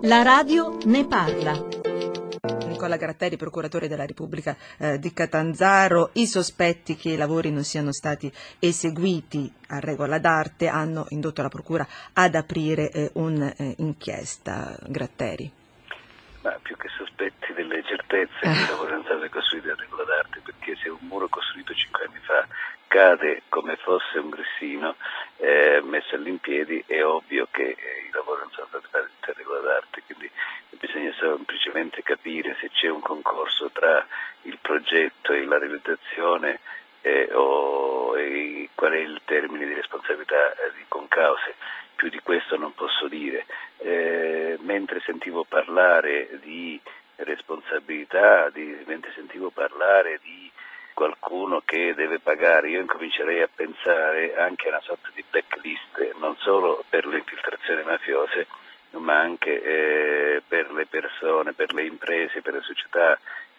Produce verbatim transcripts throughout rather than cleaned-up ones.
La radio ne parla. Nicola Gratteri, procuratore della Repubblica eh, di Catanzaro. I sospetti che i lavori non siano stati eseguiti a regola d'arte hanno indotto la procura ad aprire eh, un'inchiesta. Eh, Gratteri. Ma più che sospetti, delle certezze che i lavori sono stati costruiti a regola d'arte, perché se un muro costruito cinque anni fa cade come fosse un grissino eh, messo all'impiedi, è ovvio che eh, i lavori non sono stati fatti a regola d'arte, quindi bisogna semplicemente capire se c'è un concorso tra il progetto e la realizzazione eh, o e qual è il termine di responsabilità eh, di concause. Più di questo non posso dire. Eh, mentre sentivo parlare di responsabilità, di, mentre sentivo parlare di qualcuno che deve pagare, io incomincerei a pensare anche a una sorta di blacklist, non solo per le infiltrazioni mafiose, ma anche eh, per le persone, per le imprese, per le società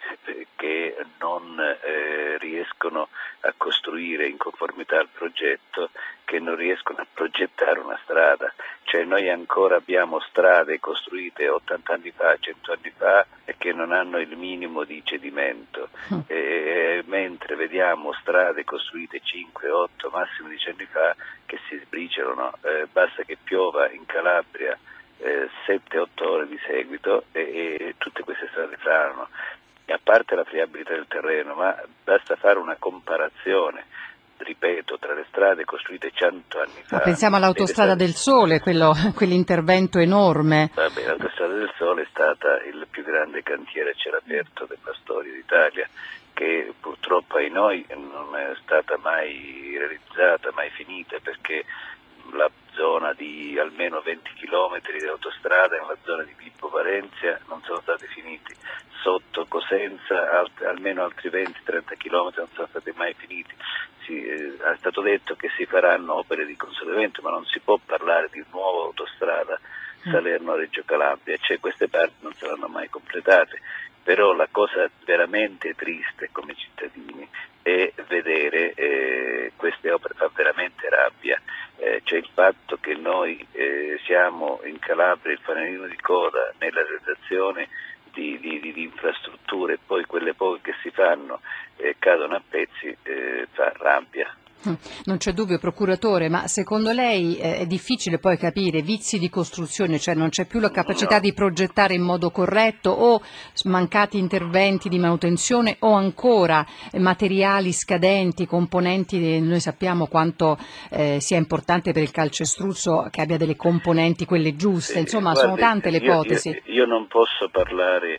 che non eh, riescono a costruire in conformità al progetto, che non riescono a progettare una strada. Cioè noi ancora abbiamo strade costruite ottanta anni fa, cento anni fa e che non hanno il minimo di cedimento, mm. e, mentre vediamo strade costruite cinque, otto, massimo dieci anni fa che si sbriciolano. Eh, basta che piova in Calabria eh, sette otto ore di seguito e, e tutte queste strade franano. A parte la friabilità del terreno, ma basta fare una comparazione, ripeto, tra le strade costruite cento anni fa. Ma pensiamo all'Autostrada strade... del Sole, quello, quell'intervento enorme. Vabbè, l'Autostrada del Sole è stata il più grande cantiere a cielo aperto della storia d'Italia, che purtroppo ai noi non è stata mai realizzata, mai finita, perché la zona di almeno venti chilometri di autostrada nella zona di Pippo Varenzia non sono stati finiti. Sotto Cosenza alt- almeno altri venti trenta chilometri non sono stati mai finiti. Si, eh, è stato detto che si faranno opere di consolidamento, ma non si può parlare di nuova autostrada Salerno-Reggio Calabria, cioè queste parti non saranno mai completate. Però la cosa veramente triste come cittadini è vedere eh, queste opere, fa veramente rabbia, eh, cioè il fatto che noi eh, siamo in Calabria il fanalino di coda nella realizzazione Di, di, di infrastrutture e poi quelle poche che si fanno eh, cadono a pezzi, eh, fa rabbia. Non c'è dubbio, procuratore, ma secondo lei eh, è difficile poi capire vizi di costruzione, cioè non c'è più la capacità No. di progettare in modo corretto o mancati interventi di manutenzione o ancora eh, materiali scadenti, componenti, noi sappiamo quanto eh, sia importante per il calcestruzzo che abbia delle componenti quelle giuste, insomma eh, sono guardi, tante le io, ipotesi. Io, io non posso parlare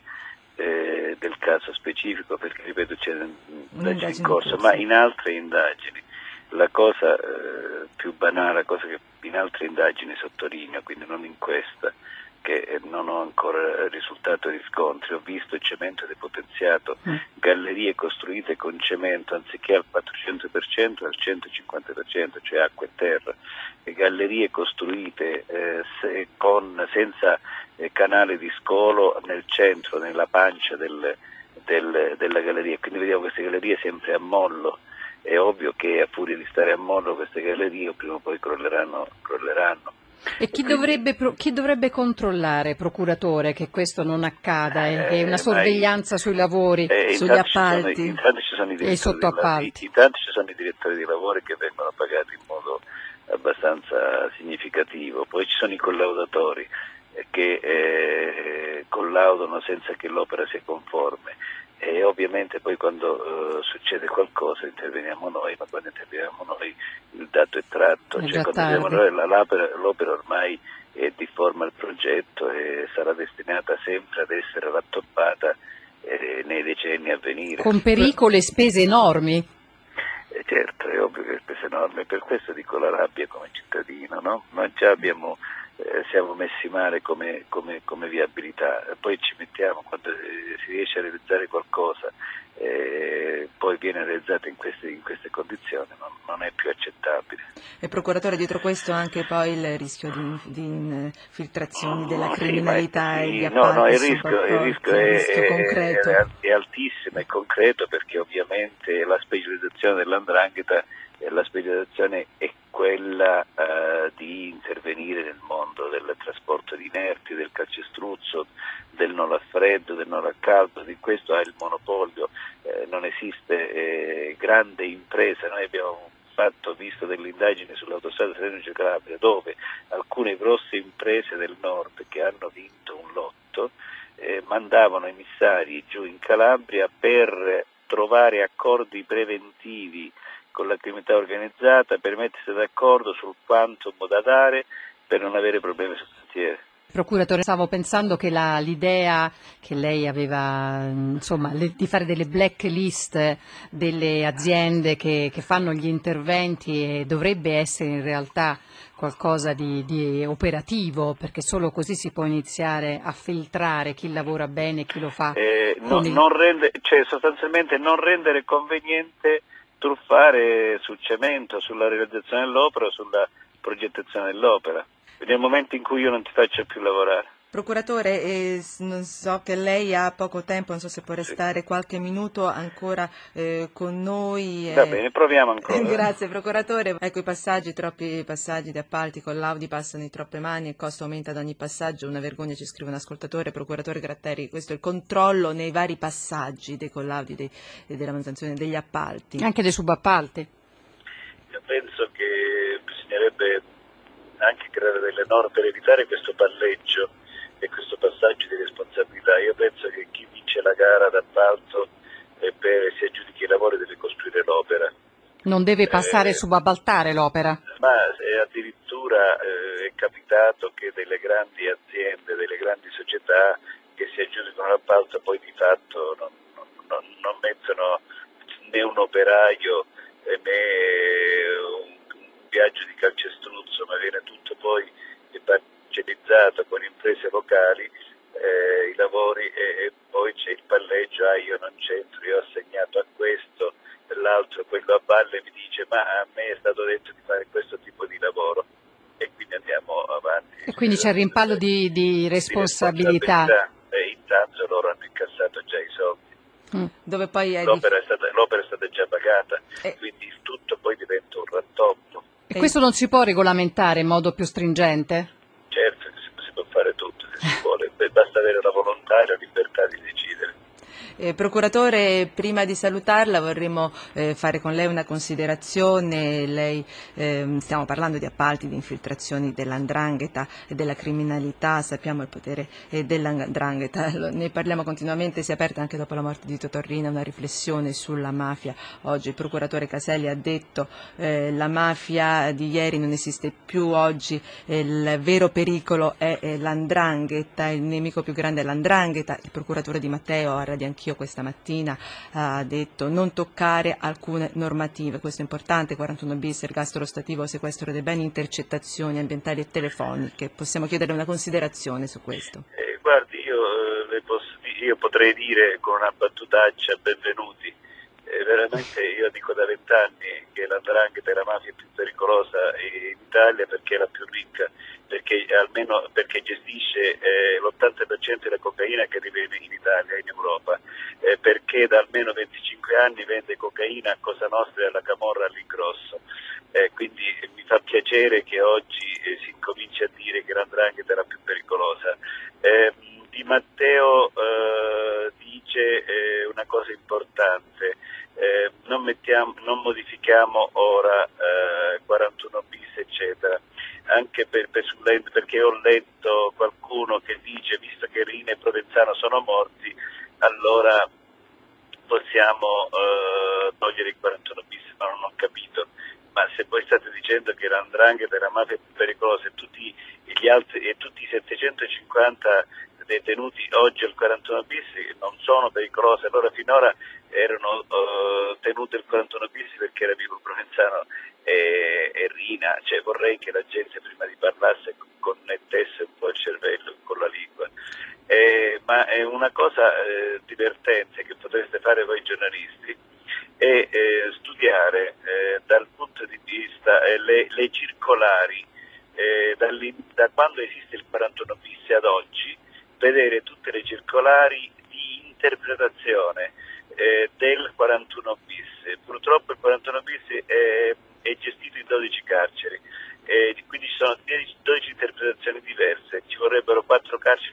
eh, del caso specifico perché, ripeto, c'è un'indagine in corso, ma in altre indagini la cosa eh, più banale, la cosa che in altre indagini sottolineo, quindi non in questa, che non ho ancora risultato di riscontri, ho visto cemento depotenziato, mm. gallerie costruite con cemento anziché al quattrocento per cento al centocinquanta per cento, cioè acqua e terra, e gallerie costruite eh, se, con, senza eh, canale di scolo nel centro, nella pancia del, del, della galleria, quindi vediamo queste gallerie sempre a mollo. È ovvio che a furia di stare a mollo queste gallerie prima o poi crolleranno. crolleranno. E chi, Quindi, dovrebbe, chi dovrebbe controllare, procuratore, che questo non accada, eh, che è una sorveglianza i, sui lavori, eh, sugli appalti ci sono, intanto ci sono i e i sottoappalti? Intanto ci sono i direttori di lavori che vengono pagati in modo abbastanza significativo, poi ci sono i collaudatori eh, che eh, collaudano senza che l'opera sia conforme. E ovviamente poi quando uh, succede qualcosa interveniamo noi, ma quando interveniamo noi il dato è tratto, è cioè quando noi, l'opera, l'opera ormai è di forma al progetto e sarà destinata sempre ad essere rattoppata eh, nei decenni a venire. Con pericoli e spese enormi? Eh, certo, è ovvio che spese enormi, per questo dico la rabbia come cittadino, no? Noi già abbiamo... Eh, siamo messi male come, come, come viabilità, poi ci mettiamo quando eh, si riesce a realizzare qualcosa, eh, poi viene realizzato in queste, in queste condizioni, non, non è più accettabile. E procuratore, dietro questo anche poi il rischio di, di infiltrazioni della oh, criminalità sì, e gli no, appalti no, il rischio, il rischio, è, il rischio concreto. È, è altissimo, è concreto, perché ovviamente la specializzazione dell'andrangheta eh, la specializzazione è quella eh, di intervenire nel mondo del trasporto di inerti, del calcestruzzo, del non a freddo, del non a caldo, di questo ha il monopolio, eh, non esiste eh, grande impresa. Noi abbiamo fatto, visto delle indagini sull'autostrada Salerno-Reggio Calabria, dove alcune grosse imprese del nord che hanno vinto un lotto eh, mandavano emissari giù in Calabria per trovare accordi preventivi con la criminalità organizzata, per mettersi d'accordo sul quanto da dare per non avere problemi sul cantiere. Procuratore, stavo pensando che la, l'idea che lei aveva, insomma, le, di fare delle blacklist delle aziende che, che fanno gli interventi e dovrebbe essere in realtà qualcosa di, di operativo, perché solo così si può iniziare a filtrare chi lavora bene e chi lo fa. Eh, no, con il... non rende, cioè sostanzialmente non rendere conveniente truffare sul cemento, sulla realizzazione dell'opera, sulla progettazione dell'opera. Nel momento in cui io non ti faccio più lavorare. Procuratore, eh, non so che lei ha poco tempo, non so se può restare sì. qualche minuto ancora eh, con noi. Eh. Va bene, proviamo ancora. Grazie procuratore. Ecco i passaggi, troppi passaggi di appalti con l'Audi passano in troppe mani, il costo aumenta ad ogni passaggio, una vergogna, ci scrive un ascoltatore. Procuratore Gratteri, questo è il controllo nei vari passaggi dei collaudi, dei, della manutenzione degli appalti. Anche dei subappalti. Io penso che bisognerebbe anche creare delle norme per evitare questo palleggio e questo passaggio di responsabilità. Io penso che chi vince la gara d'appalto e per, si aggiudichi i lavori deve costruire l'opera. Non deve passare eh, subappaltare l'opera. Ma eh, addirittura eh, è capitato che delle grandi aziende, delle grandi società che si aggiudicano l'appalto poi di fatto non, non, non mettono né un operaio eh, né un viaggio di calcestruzzo, ma viene tutto poi parcellizzato con imprese locali, eh, i lavori e, e poi c'è il palleggio, ah io non c'entro, io ho assegnato a questo, l'altro, quello a valle mi dice ma a me è stato detto di fare questo tipo di lavoro e quindi andiamo avanti. E quindi c'è il rimpallo di, di responsabilità. Di responsabilità e intanto loro hanno incassato già i soldi. Mm. Dove poi è l'opera, è stata, l'opera è stata già pagata, eh. quindi il tutto poi diventa un rattoppo. E questo non si può regolamentare in modo più stringente? Certo che si può fare tutto se si vuole, basta avere la volontà e la libertà di decidere. Eh, procuratore, prima di salutarla vorremmo eh, fare con lei una considerazione. Lei, eh, stiamo parlando di appalti, di infiltrazioni dell'andrangheta e della criminalità, sappiamo il potere eh, dell'andrangheta, ne parliamo continuamente, si è aperta anche dopo la morte di Totò Riina una riflessione sulla mafia. Oggi il procuratore Caselli ha detto eh, la mafia di ieri non esiste più, oggi eh, il vero pericolo è eh, l'andrangheta, il nemico più grande è l'andrangheta. Il procuratore Di Matteo a Radio Anch'io questa mattina ha detto non toccare alcune normative, questo è importante, quarantuno bis, ergastolo stativo, sequestro dei beni, intercettazioni ambientali e telefoniche. Possiamo chiedere una considerazione su questo? Eh, guardi, io, le posso, io potrei dire con una battutaccia benvenuti, eh, veramente io dico da vent'anni che l'andrangheta è la mafia più pericolosa in Italia perché è la più ricca, perché almeno perché gestisce eh, l'ottanta per cento della cocaina che arriva in Italia, in Europa, eh, perché da almeno venticinque anni vende cocaina a Cosa Nostra e alla Camorra all'ingrosso. Eh, quindi eh, mi fa piacere che oggi eh, si incominci a dire che l'andrangheta è la più pericolosa. Eh, Di Matteo eh, dice eh, una cosa importante, eh, non, mettiamo, non modifichiamo ora eh, quarantuno bis eccetera, anche per, per sull'ente, perché ho letto qualcuno che dice visto che Riina e Provenzano sono morti allora possiamo eh, togliere il quarantuno bis, ma non ho capito. Ma se voi state dicendo che l'andrangheta è la mafia più pericolosa e tutti gli altri e tutti i settecentocinquanta detenuti oggi al quarantuno bis non sono pericolosi, allora finora erano uh, tenuti al quarantuno bis perché era vivo Provenzano e, e Riina, cioè vorrei che la gente prima di parlasse connettesse un po' il cervello con la lingua. Eh, ma è una cosa eh, divertente che potreste fare voi giornalisti è eh, studiare eh, dal punto di vista eh, le, le circolari eh, da quando esiste il quarantuno bis ad oggi, vedere tutte le circolari di interpretazione eh, del quarantuno bis. Purtroppo il quarantuno bis è, è gestito in dodici carceri, e quindi ci sono dodici interpretazioni diverse, ci vorrebbero quattro carceri